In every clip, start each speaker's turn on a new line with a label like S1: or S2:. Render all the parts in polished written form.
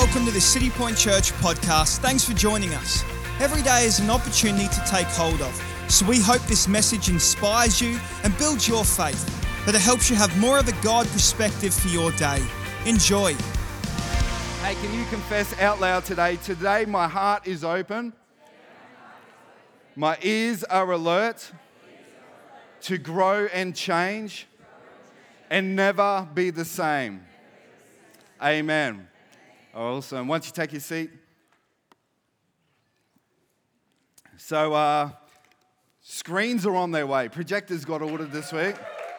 S1: welcome to the City Point Church podcast. Thanks for joining us. Every day is an opportunity to take hold of, so we hope this message inspires you and builds your faith, that it helps you have more of a God perspective for your day. Enjoy.
S2: Hey, can you confess out loud today? Today my heart is open. My ears are alert to grow and change and never be the same. Amen. Awesome. Once you take your seat. So, screens are on their way. Projectors got ordered this week.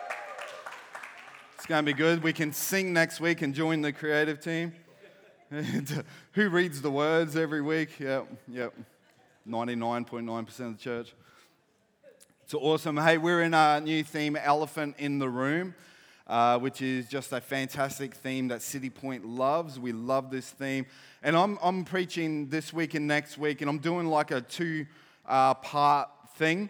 S2: It's going to be good. We can sing next week and join the creative team. Who reads the words every week? Yep. 99.9% of the church. It's awesome. Hey, we're in our new theme, Elephant in the Room, which is just a fantastic theme that City Point loves. We love this theme. And I'm preaching this week and next week, and I'm doing like a two-part thing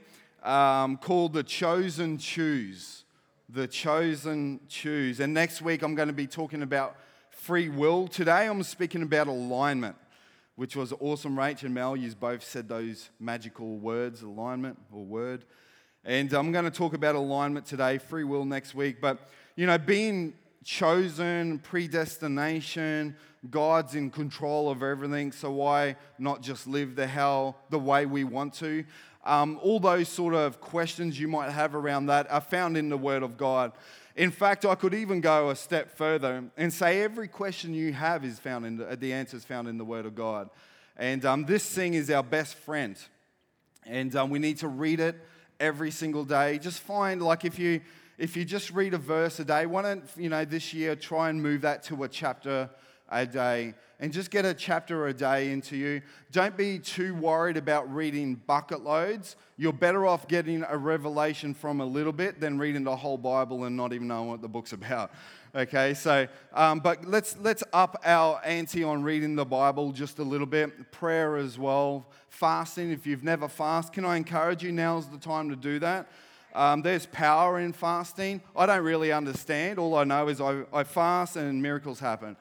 S2: called The Chosen Choose. The Chosen Choose. And next week I'm going to be talking about free will. Today I'm speaking about alignment, which was awesome. Rach and Mel, you both said those magical words, alignment or word. And I'm going to talk about alignment today, free will next week. But, you know, being chosen, predestination, God's in control of everything, so why not just live the way we want to? All those sort of questions you might have around that are found in the Word of God. In fact, I could even go a step further and say every question you have is found in the answers found in the Word of God. And this thing is our best friend. And we need to read it every single day. Just find, like, if you just read a verse a day, why don't, this year try and move that to a chapter a day and just get a chapter a day into you. Don't be too worried about reading bucket loads. You're better off getting a revelation from a little bit than reading the whole Bible and not even knowing what the book's about. Okay, so, but let's up our ante on reading the Bible just a little bit. Prayer as well. Fasting, if you've never fasted, can I encourage you, now's the time to do that. There's power in fasting. I don't really understand. All I know is I fast and miracles happen.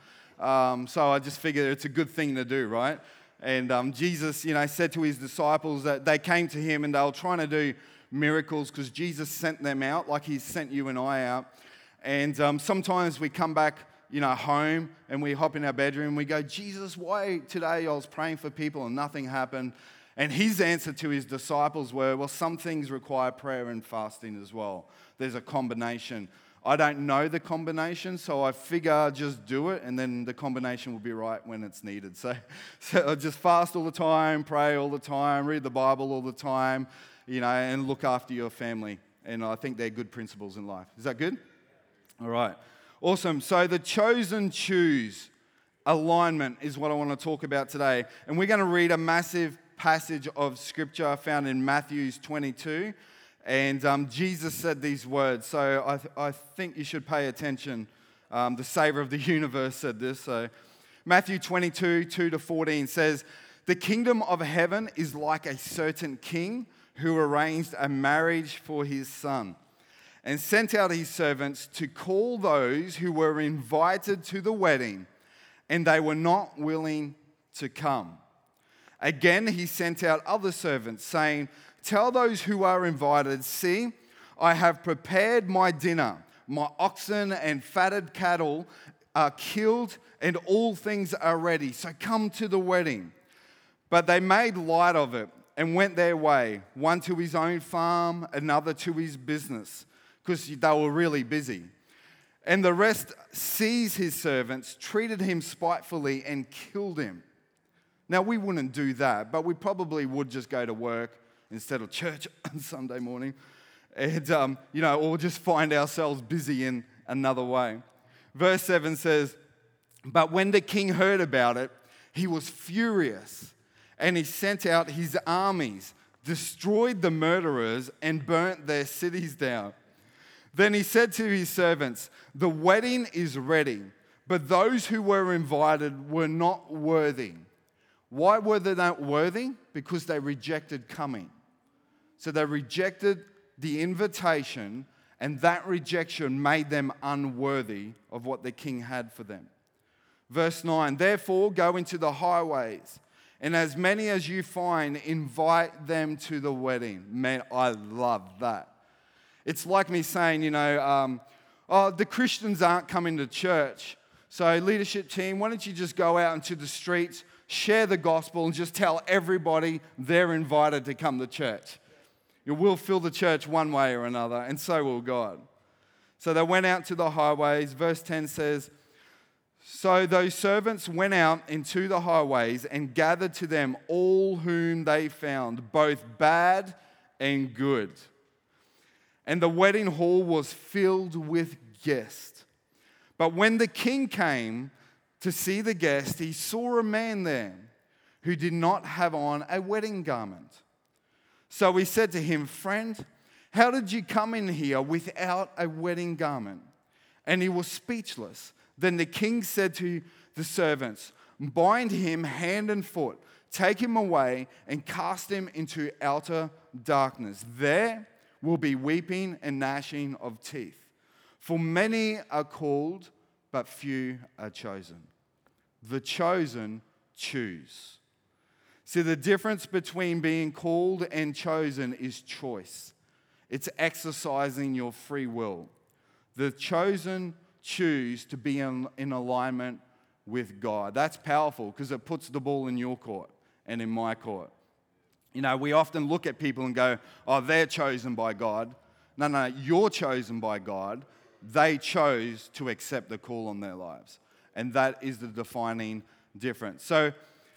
S2: So I just figure it's a good thing to do, right? And Jesus, said to his disciples that they came to him and they were trying to do miracles because Jesus sent them out like he sent you and I out. And sometimes we come back, home and we hop in our bedroom and we go, Jesus, why today I was praying for people and nothing happened? And his answer to his disciples were, well, some things require prayer and fasting as well. There's a combination. I don't know the combination, so I figure just do it, and then the combination will be right when it's needed. So just fast all the time, pray all the time, read the Bible all the time, and look after your family. And I think they're good principles in life. Is that good? All right. Awesome. So the chosen choose, alignment is what I want to talk about today. And we're going to read a massive passage of scripture found in Matthew 22. And Jesus said these words. So I think you should pay attention. The Savior of the universe said this. So Matthew 22, 2-14 says, "The kingdom of heaven is like a certain king who arranged a marriage for his son, and sent out his servants to call those who were invited to the wedding, and they were not willing to come. Again, he sent out other servants, saying, 'Tell those who are invited, see, I have prepared my dinner. My oxen and fatted cattle are killed, and all things are ready. So come to the wedding.' But they made light of it and went their way, one to his own farm, another to his business, because they were really busy. And the rest seized his servants, treated him spitefully, and killed him." Now, we wouldn't do that, but we probably would just go to work instead of church on Sunday morning, and, or just find ourselves busy in another way. Verse 7 says, "But when the king heard about it, he was furious, and he sent out his armies, destroyed the murderers, and burnt their cities down. Then he said to his servants, 'The wedding is ready, but those who were invited were not worthy.'" Why were they not worthy? Because they rejected coming. So they rejected the invitation, and that rejection made them unworthy of what the king had for them. Verse 9, therefore go into the highways, and as many as you find, invite them to the wedding. Man, I love that. It's like me saying, the Christians aren't coming to church. So leadership team, why don't you just go out into the streets, share the gospel, and just tell everybody they're invited to come to church. You will fill the church one way or another, and so will God. So they went out to the highways. Verse 10 says, so those servants went out into the highways and gathered to them all whom they found, both bad and good. And the wedding hall was filled with guests. But when the king came to see the guest, he saw a man there who did not have on a wedding garment. So he said to him, friend, how did you come in here without a wedding garment? And he was speechless. Then the king said to the servants, bind him hand and foot, take him away and cast him into outer darkness. There will be weeping and gnashing of teeth. For many are called, but few are chosen. The chosen choose. See, the difference between being called and chosen is choice. It's exercising your free will. The chosen choose to be in alignment with God. That's powerful because it puts the ball in your court and in my court. We often look at people and go, oh, they're chosen by God. No, you're chosen by God. They chose to accept the call on their lives. And that is the defining difference. So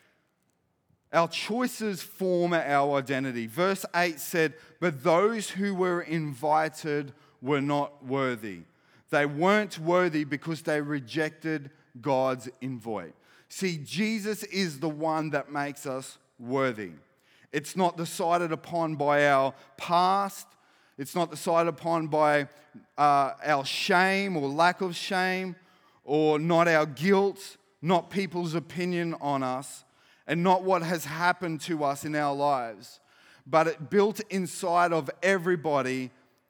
S2: our choices form our identity. Verse 8 said, but those who were invited were not worthy. They weren't worthy because they rejected God's invite. See, Jesus is the one that makes us worthy. It's not decided upon by our past. It's not decided upon by our shame or lack of shame, or not our guilt, not people's opinion on us, and not what has happened to us in our lives. But it built inside of everybody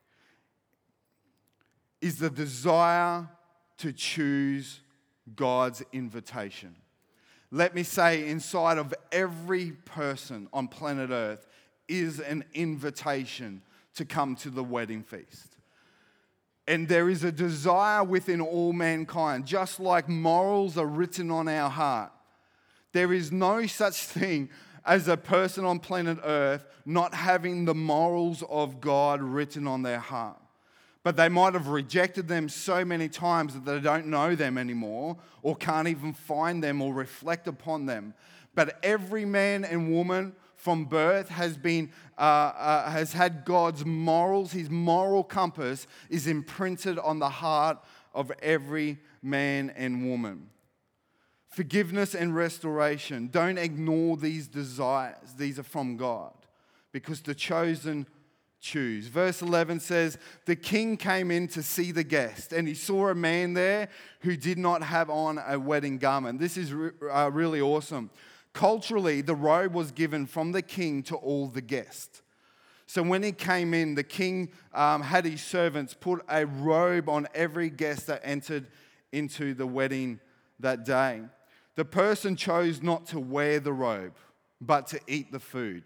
S2: is the desire to choose God's invitation. Let me say, inside of every person on planet Earth is an invitation to come to the wedding feast. And there is a desire within all mankind, just like morals are written on our heart. There is no such thing as a person on planet Earth not having the morals of God written on their heart. But they might have rejected them so many times that they don't know them anymore or can't even find them or reflect upon them. But every man and woman from birth has had God's morals. His moral compass is imprinted on the heart of every man and woman. Forgiveness and restoration. Don't ignore these desires. These are from God because the chosen choose. Verse 11 says, the king came in to see the guest, and he saw a man there who did not have on a wedding garment. This is really awesome. Culturally, the robe was given from the king to all the guests. So when he came in, the king had his servants put a robe on every guest that entered into the wedding that day. The person chose not to wear the robe, but to eat the food.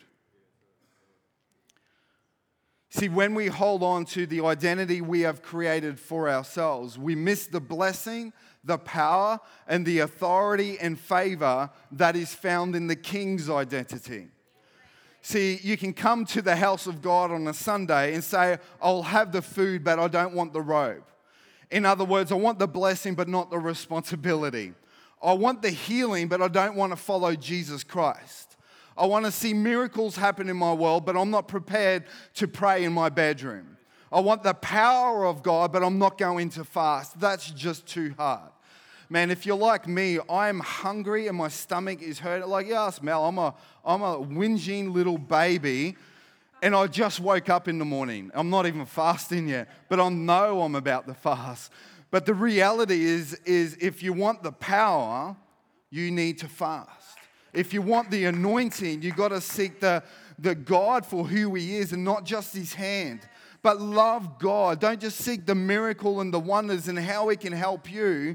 S2: See, when we hold on to the identity we have created for ourselves, we miss the blessing, the power, and the authority and favor that is found in the king's identity. See, you can come to the house of God on a Sunday and say, I'll have the food, but I don't want the robe. In other words, I want the blessing, but not the responsibility. I want the healing, but I don't want to follow Jesus Christ. I want to see miracles happen in my world, but I'm not prepared to pray in my bedroom. I want the power of God, but I'm not going to fast. That's just too hard. Man, if you're like me, I'm hungry and my stomach is hurt. Like, yes, Mel, I'm a whinging little baby, and I just woke up in the morning. I'm not even fasting yet, but I know I'm about to fast. But the reality is if you want the power, you need to fast. If you want the anointing, you got to seek the God for who He is and not just His hand. But love God. Don't just seek the miracle and the wonders and how He can help you.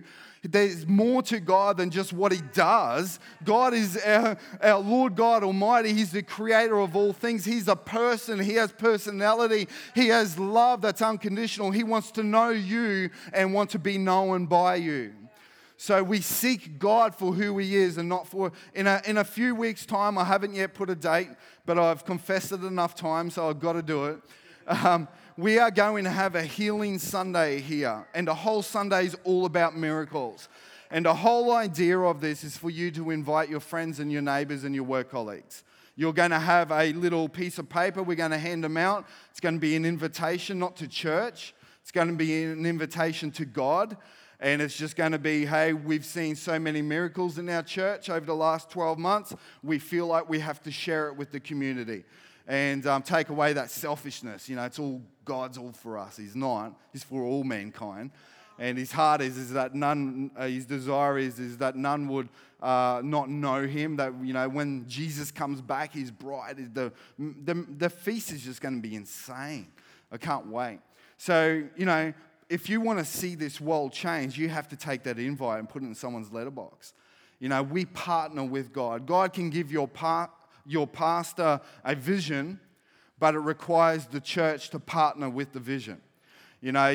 S2: There's more to God than just what he does. God is our Lord God Almighty. He's the creator of all things. He's a person. He has personality. He has love that's unconditional. He wants to know you and want to be known by you. So we seek God for who he is and not for, in a few weeks' time, I haven't yet put a date, but I've confessed it enough times, so I've got to do it. We are going to have a Healing Sunday here, and the whole Sunday is all about miracles. And the whole idea of this is for you to invite your friends and your neighbors and your work colleagues. You're going to have a little piece of paper. We're going to hand them out. It's going to be an invitation, not to church. It's going to be an invitation to God. And it's just going to be, hey, we've seen so many miracles in our church over the last 12 months. We feel like we have to share it with the community and take away that selfishness. You know, it's all God's all for us. He's not. He's for all mankind. And his heart is that none, his desire is that none would not know him. That, you know, when Jesus comes back, his bride, the feast is just going to be insane. I can't wait. So, you know, if you want to see this world change, you have to take that invite and put it in someone's letterbox. You know, we partner with God. God can give your pastor a vision, but it requires the church to partner with the vision. You know,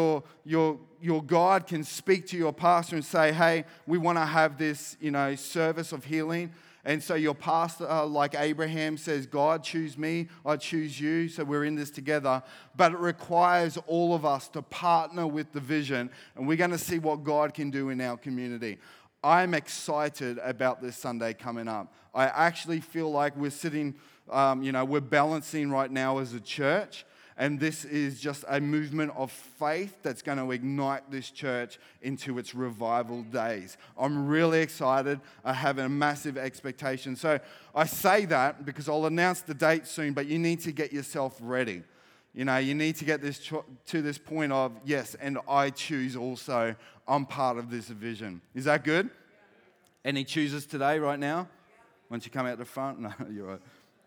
S2: your God can speak to your pastor and say, hey, we want to have this, you know, service of healing. And so your pastor, like Abraham, says, God, choose me, I choose you, so we're in this together. But it requires all of us to partner with the vision, and we're going to see what God can do in our community. I'm excited about this Sunday coming up. I actually feel like we're sitting, we're balancing right now as a church. And this is just a movement of faith that's going to ignite this church into its revival days. I'm really excited. I have a massive expectation. So I say that because I'll announce the date soon, but you need to get yourself ready. You know, you need to get this to this point of, yes, and I choose also. I'm part of this vision. Is that good? Any choosers today, right now? Once you come out the front? No, you're right.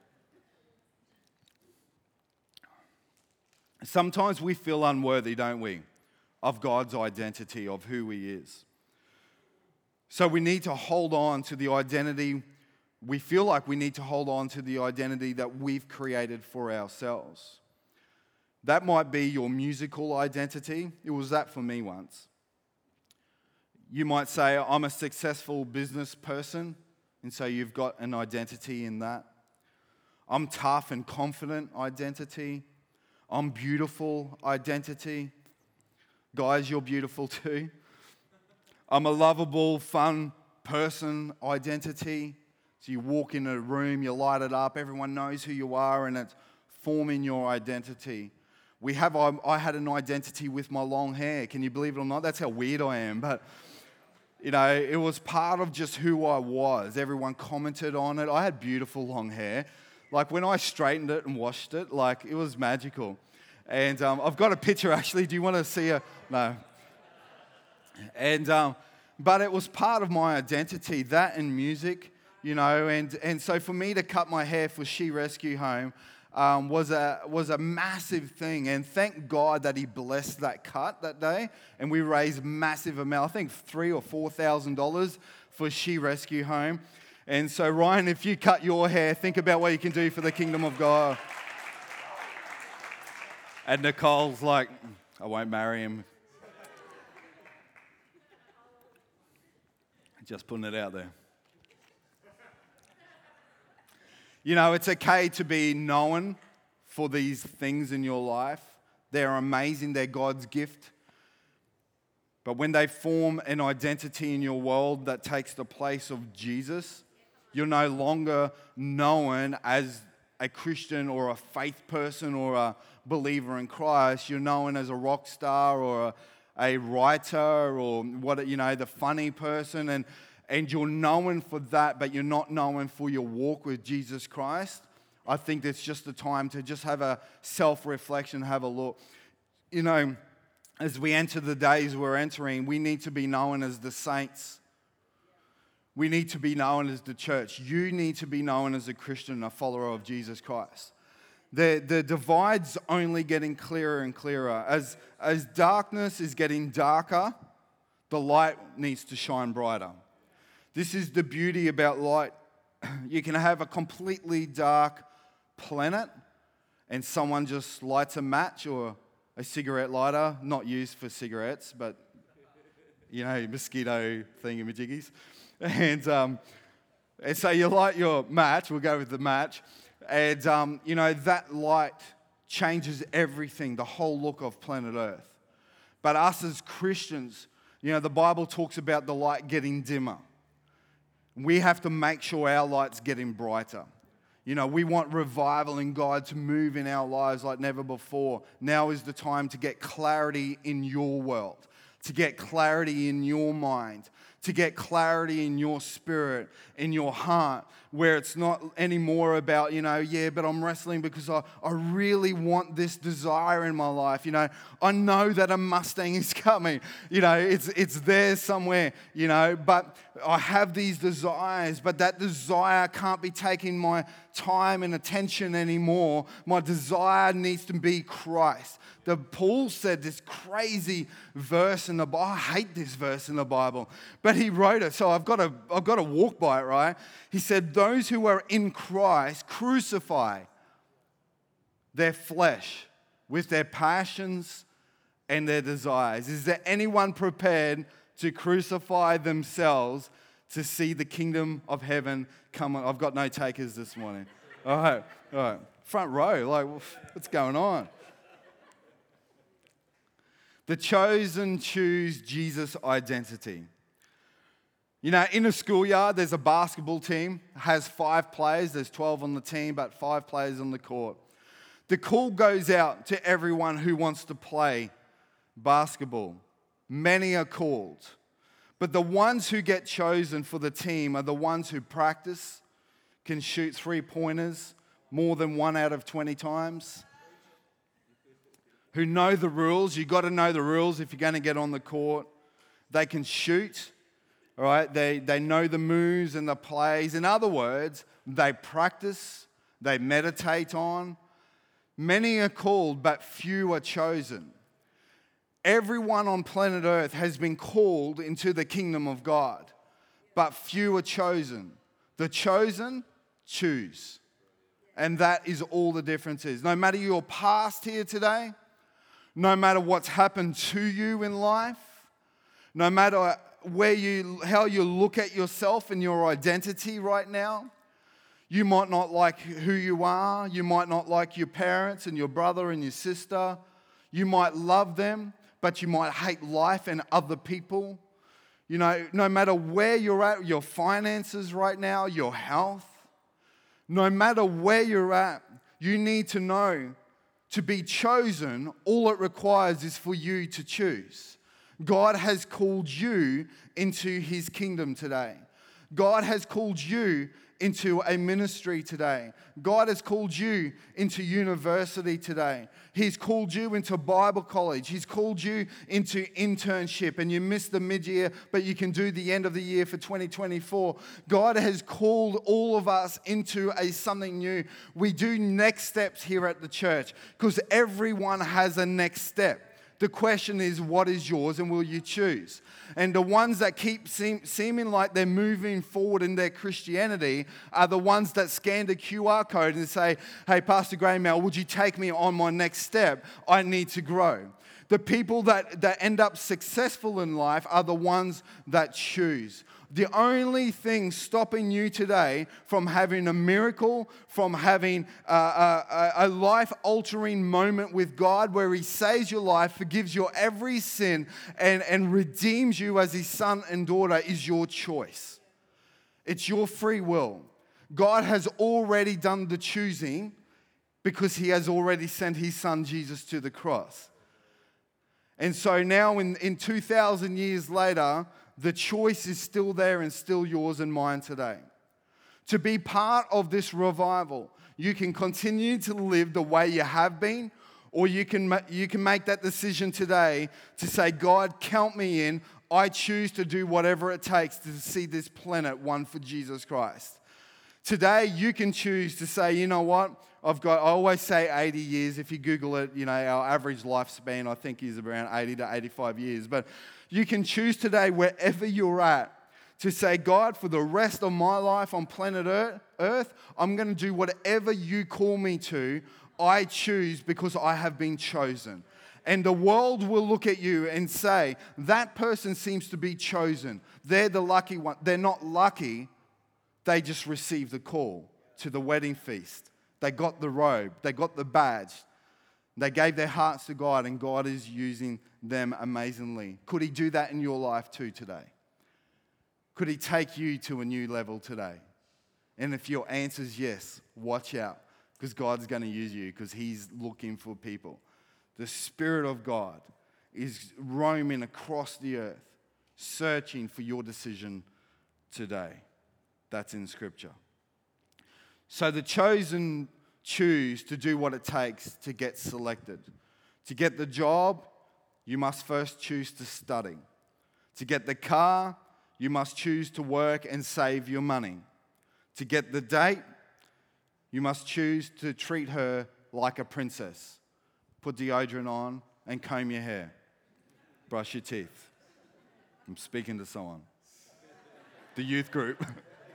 S2: Sometimes we feel unworthy, don't we, of God's identity, of who he is. So we need to hold on to the identity, we feel like we need to hold on to the identity that we've created for ourselves. That might be your musical identity. It was that for me once. You might say, I'm a successful business person, and so you've got an identity in that. I'm tough and confident identity. I'm beautiful identity. Guys, you're beautiful too. I'm a lovable, fun person identity. So you walk in a room, you light it up, everyone knows who you are, and it's forming your identity. I had an identity with my long hair. Can you believe it or not? That's how weird I am. But, you know, it was part of just who I was. Everyone commented on it. I had beautiful long hair. Like when I straightened it and washed it, like it was magical. And I've got a picture actually. Do you want to see a? No. And but it was part of my identity, that and music, you know. And so for me to cut my hair for She Rescue Home was a massive thing. And thank God that he blessed that cut that day. And we raised massive amount, I think $3,000 or $4,000 for She Rescue Home. And so, Ryan, if you cut your hair, think about what you can do for the kingdom of God. And Nicole's like, I won't marry him. Just putting it out there. You know, it's okay to be known for these things in your life. They're amazing. They're God's gift. But when they form an identity in your world that takes the place of Jesus, you're no longer known as a Christian or a faith person or a believer in Christ. You're known as a rock star or a writer or the funny person, and you're known for that, but you're not known for your walk with Jesus Christ. I think it's just the time to just have a self-reflection, have a look. You know, as we enter the days we're entering, we need to be known as the saints. We need to be known as the church. You need to be known as a Christian, a follower of Jesus Christ. The divide's only getting clearer and clearer. As darkness is getting darker, the light needs to shine brighter. This is the beauty about light. You can have a completely dark planet and someone just lights a match or a cigarette lighter, not used for cigarettes, but mosquito thingamajiggies. And so you light your match, we'll go with the match, and that light changes everything, the whole look of planet Earth. But us as Christians, the Bible talks about the light getting dimmer. We have to make sure our light's getting brighter. We want revival in God to move in our lives like never before. Now is the time to get clarity in your world, to get clarity in your mind, to get clarity in your spirit, in your heart, where it's not anymore about, but I'm wrestling because I really want this desire in my life. I know that a Mustang is coming. It's there somewhere, but I have these desires, but that desire can't be taking my time and attention anymore. My desire needs to be Christ. Paul said this crazy verse in the Bible. I hate this verse in the Bible, but he wrote it, so I've got to walk by it, right? He said, "Those who are in Christ crucify their flesh with their passions and their desires." Is there anyone prepared to crucify themselves to see the kingdom of heaven come on? I've got no takers this morning. All right. Front row, what's going on? The chosen choose Jesus' identity. In a schoolyard, there's a basketball team, has 5 players. There's 12 on the team, but 5 players on the court. The call goes out to everyone who wants to play basketball. Many are called. But the ones who get chosen for the team are the ones who practice, can shoot 3-pointers more than 1 out of 20 times, who know the rules. You've got to know the rules if you're going to get on the court. They can shoot, all right? They know the moves and the plays. In other words, they practice, they meditate on. Many are called, but few are chosen. Everyone on planet Earth has been called into the kingdom of God, but few are chosen. The chosen choose. And that is all the difference is. No matter your past here today, no matter what's happened to you in life, no matter how you look at yourself and your identity right now, you might not like who you are. You might not like your parents and your brother and your sister. You might love them, but you might hate life and other people. No matter where you're at, your finances right now, your health, no matter where you're at, you need to know to be chosen, all it requires is for you to choose. God has called you into His kingdom today. God has called you into a ministry today. God has called you into university today. He's called you into Bible college. He's called you into internship, and you missed the mid-year, but you can do the end of the year for 2024. God has called all of us into something new. We do next steps here at the church because everyone has a next step. The question is, what is yours and will you choose? And the ones that keep seeming like they're moving forward in their Christianity are the ones that scan the QR code and say, "Hey, Pastor Graymel, would you take me on my next step? I need to grow." The people that end up successful in life are the ones that choose. The only thing stopping you today from having a miracle, from having a life-altering moment with God where He saves your life, forgives your every sin, and redeems you as His son and daughter is your choice. It's your free will. God has already done the choosing because He has already sent His Son Jesus to the cross. And so now in 2,000 years later, the choice is still there and still yours and mine today. To be part of this revival, you can continue to live the way you have been, or you can make that decision today to say, "God, count me in. I choose to do whatever it takes to see this planet won for Jesus Christ." Today, you can choose to say, "You know what? I always say 80 years. If you Google it, our average lifespan, I think, is around 80 to 85 years. But, You can choose today, wherever you're at, to say, God, for the rest of my life on planet Earth, I'm going to do whatever you call me to. I choose because I have been chosen. And the world will look at you and say, that person seems to be chosen. They're the lucky one. They're not lucky. They just received the call to the wedding feast. They got the robe. They got the badge. They gave their hearts to God, and God is using them amazingly. Could He do that in your life too today? Could He take you to a new level today? And if your answer is yes, watch out, because God's going to use you, because He's looking for people. The Spirit of God is roaming across the earth, searching for your decision today. That's in Scripture. So the chosen choose to do what it takes to get selected. To get the job, you must first choose to study. To get the car, you must choose to work and save your money. To get the date, you must choose to treat her like a princess. Put deodorant on and comb your hair. Brush your teeth. I'm speaking to someone. The youth group.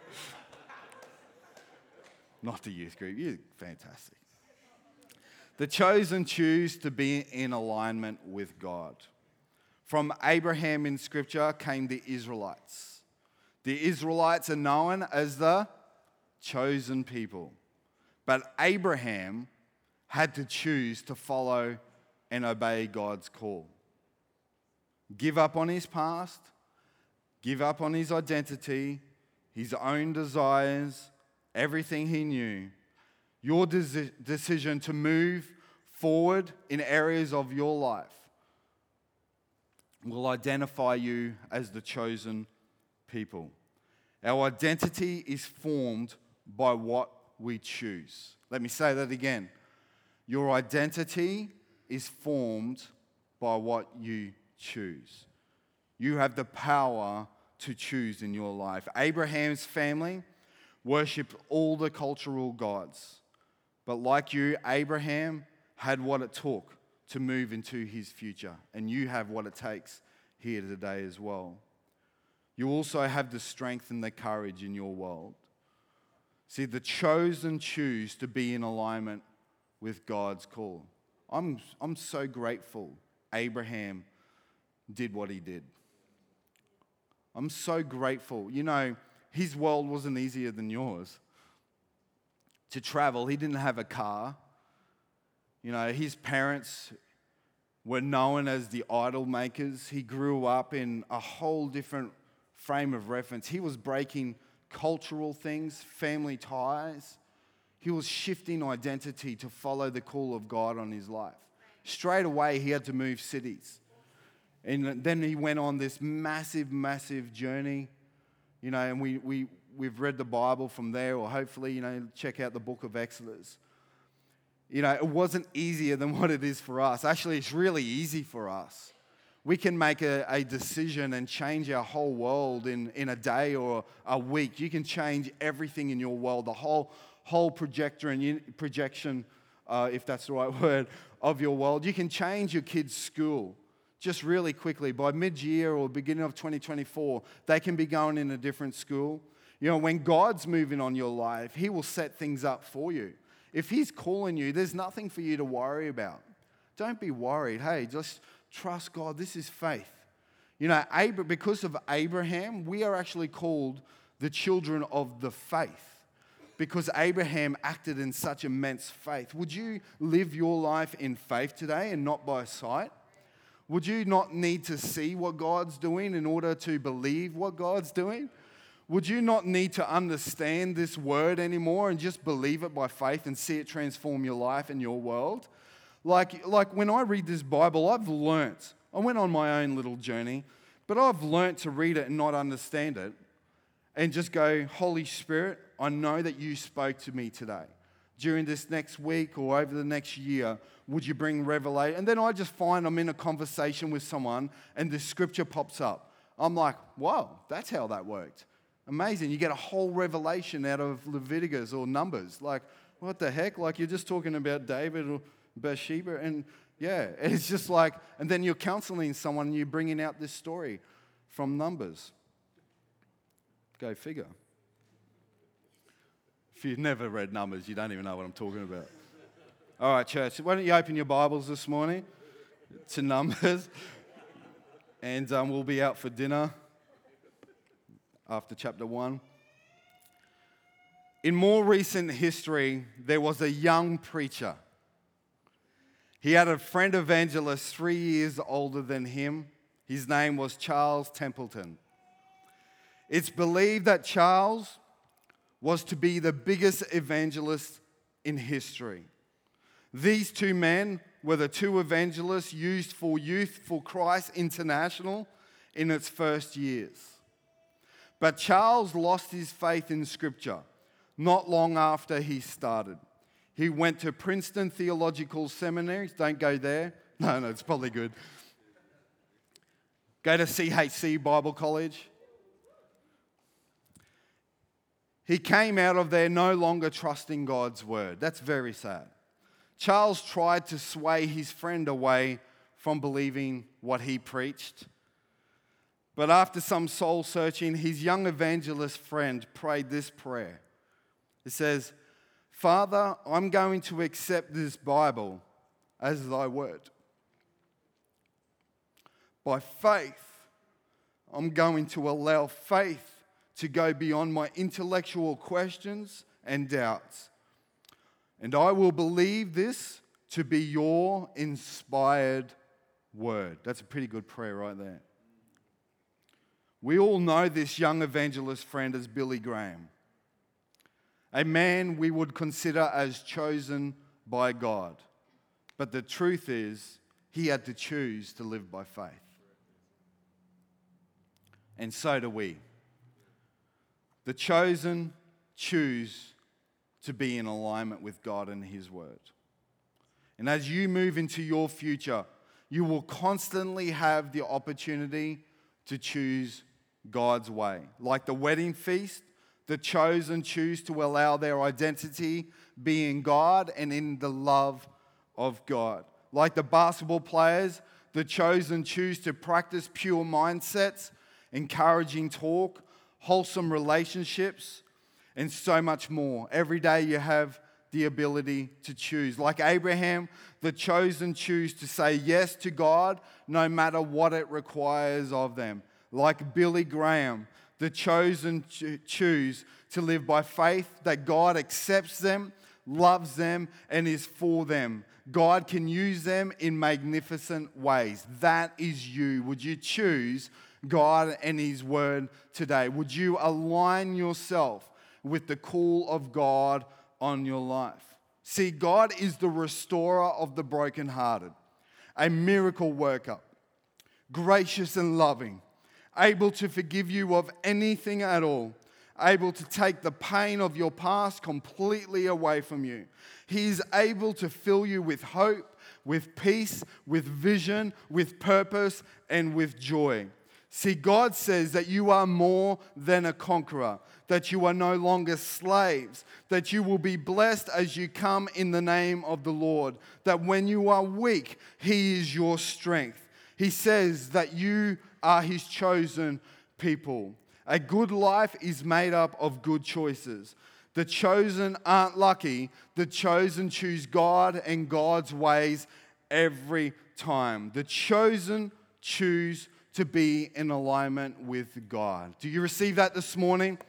S2: Not the youth group. You're fantastic. The chosen choose to be in alignment with God. From Abraham in Scripture came the Israelites. The Israelites are known as the chosen people. But Abraham had to choose to follow and obey God's call. Give up on his past, give up on his identity, his own desires, everything he knew. Your decision to move forward in areas of your life will identify you as the chosen people. Our identity is formed by what we choose. Let me say that again. Your identity is formed by what you choose. You have the power to choose in your life. Abraham's family worshipped all the cultural gods. But like you, Abraham had what it took to move into his future. And you have what it takes here today as well. You also have the strength and the courage in your world. See, the chosen choose to be in alignment with God's call. I'm so grateful Abraham did what he did. I'm so grateful. You know, his world wasn't easier than yours. To travel, he didn't have a car. You know, his parents were known as the idol makers. He grew up in a whole different frame of reference. He was breaking cultural things, family ties. He was shifting identity to follow the call of God on his life. Straight away, he had to move cities. And then he went on this massive, massive journey. You know, and we've read the Bible from there, or hopefully, you know, check out the book of Exodus. You know, it wasn't easier than what it is for us. Actually, it's really easy for us. We can make a decision and change our whole world in a day or a week. You can change everything in your world, the whole projection, if that's the right word, of your world. You can change your kids' school just really quickly. By mid-year or beginning of 2024, they can be going in a different school. You know, when God's moving on your life, He will set things up for you. If He's calling you, there's nothing for you to worry about. Don't be worried. Hey, just trust God. This is faith. You know, because of Abraham, we are actually called the children of the faith, because Abraham acted in such immense faith. Would you live your life in faith today and not by sight? Would you not need to see what God's doing in order to believe what God's doing? Would you not need to understand this word anymore and just believe it by faith and see it transform your life and your world? Like when I read this Bible, I've learnt. I went on my own little journey, but I've learnt to read it and not understand it and just go, Holy Spirit, I know that you spoke to me today. During this next week or over the next year, would you bring revelation? And then I just find I'm in a conversation with someone and the scripture pops up. I'm like, wow, that's how that worked. Amazing. You get a whole revelation out of Leviticus or Numbers. Like, what the heck? Like, you're just talking about David or Bathsheba. And Yeah, it's just like, and then you're counseling someone and you're bringing out this story from Numbers. Go figure. If you've never read Numbers, you don't even know what I'm talking about. All right, church, why don't you open your Bibles this morning to Numbers, and we'll be out for dinner after chapter 1. In more recent history, there was a young preacher. He had a friend evangelist 3 years older than him. His name was Charles Templeton. It's believed that Charles was to be the biggest evangelist in history. These two men were the two evangelists used for Youth for Christ International in its first years. But Charles lost his faith in Scripture not long after he started. He went to Princeton Theological Seminary. Don't go there. No, it's probably good. Go to CHC Bible College. He came out of there no longer trusting God's word. That's very sad. Charles tried to sway his friend away from believing what he preached. But after some soul searching, his young evangelist friend prayed this prayer. It says, "Father, I'm going to accept this Bible as thy word. By faith, I'm going to allow faith to go beyond my intellectual questions and doubts. And I will believe this to be your inspired word." That's a pretty good prayer right there. We all know this young evangelist friend as Billy Graham, a man we would consider as chosen by God. But the truth is, he had to choose to live by faith. And so do we. The chosen choose to be in alignment with God and His Word. And as you move into your future, you will constantly have the opportunity to choose God's way. Like the wedding feast, the chosen choose to allow their identity be in God and in the love of God. Like the basketball players, the chosen choose to practice pure mindsets, encouraging talk, wholesome relationships, and so much more. Every day you have the ability to choose. Like Abraham, the chosen choose to say yes to God no matter what it requires of them. Like Billy Graham, the chosen choose to live by faith that God accepts them, loves them, and is for them. God can use them in magnificent ways. That is you. Would you choose God and His Word today? Would you align yourself with the call of God on your life? See, God is the restorer of the brokenhearted, a miracle worker, gracious and loving, able to forgive you of anything at all, able to take the pain of your past completely away from you. He is able to fill you with hope, with peace, with vision, with purpose, and with joy. See, God says that you are more than a conqueror, that you are no longer slaves, that you will be blessed as you come in the name of the Lord, that when you are weak, He is your strength. He says that you are His chosen people. A good life is made up of good choices. The chosen aren't lucky. The chosen choose God and God's ways every time. The chosen choose to be in alignment with God. Do you receive that this morning?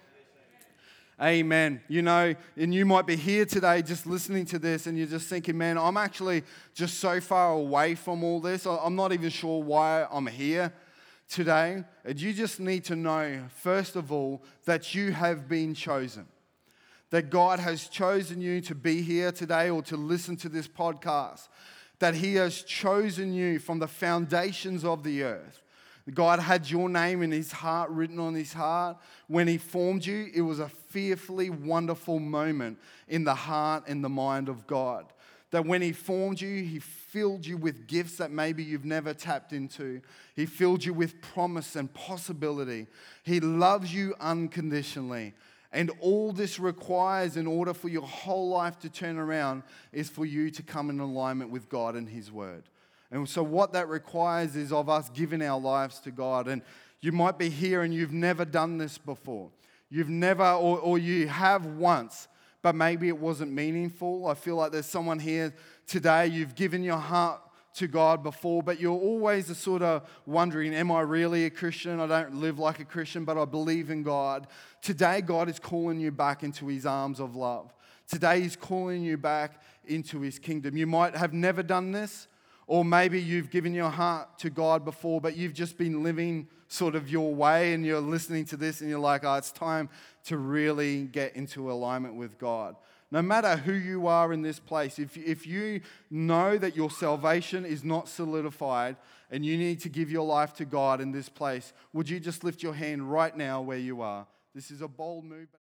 S2: Amen. You know, and you might be here today just listening to this and you're just thinking, man, I'm actually just so far away from all this. I'm not even sure why I'm here today. And you just need to know, first of all, that you have been chosen. That God has chosen you to be here today or to listen to this podcast. That He has chosen you from the foundations of the earth. God had your name in His heart, written on His heart. When He formed you, it was a fearfully wonderful moment in the heart and the mind of God. That when He formed you, He filled you with gifts that maybe you've never tapped into. He filled you with promise and possibility. He loves you unconditionally. And all this requires, in order for your whole life to turn around, is for you to come in alignment with God and His Word. And so what that requires is of us giving our lives to God. And you might be here and you've never done this before. You've never, or you have once, but maybe it wasn't meaningful. I feel like there's someone here today, you've given your heart to God before, but you're always sort of wondering, am I really a Christian? I don't live like a Christian, but I believe in God. Today, God is calling you back into His arms of love. Today, He's calling you back into His kingdom. You might have never done this, or maybe you've given your heart to God before, but you've just been living sort of your way, and you're listening to this and you're like, oh, it's time to really get into alignment with God. No matter who you are in this place, if you know that your salvation is not solidified and you need to give your life to God in this place, would you just lift your hand right now where you are? This is a bold move.